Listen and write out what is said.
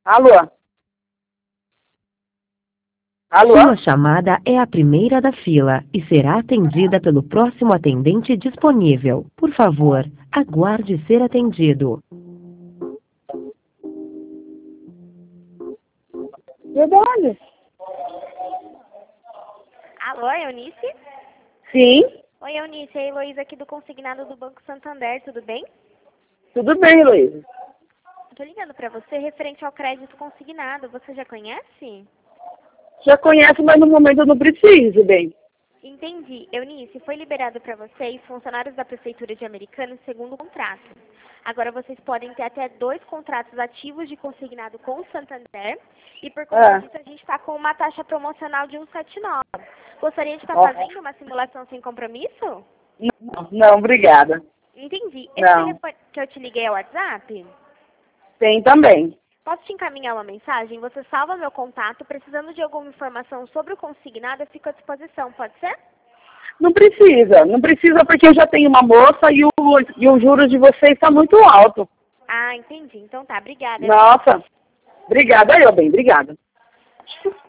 Alô? Alô? Sua chamada é a primeira da fila e será atendida pelo próximo atendente disponível. Por favor, aguarde ser atendido. Verdade. Alô, Eunice? Sim, Oi, Eunice, é a Heloísa aqui do Consignado do Banco Santander, tudo bem? tudo bem, Luísa. Tô ligando pra você referente ao crédito consignado, você já conhece? Já conhece, mas no momento eu não preciso, bem. Entendi. Eunice, foi liberado para vocês funcionários da Prefeitura de Americana segundo o contrato. Agora vocês podem ter até 2 contratos ativos de consignado com o Santander e por conta disso a gente está com uma taxa promocional de 179. Gostaria de estar fazendo uma simulação sem compromisso? Não, obrigada. Entendi. Esse Não. telefone que eu te liguei é o WhatsApp? Tem também. Posso te encaminhar uma mensagem? Você salva meu contato. Precisando de alguma informação sobre o consignado, eu fico à disposição. Pode ser? Não precisa porque eu já tenho uma moça e o juros de vocês está muito alto. Ah, entendi. Então tá, obrigada. Nossa, obrigada, eu bem, obrigada.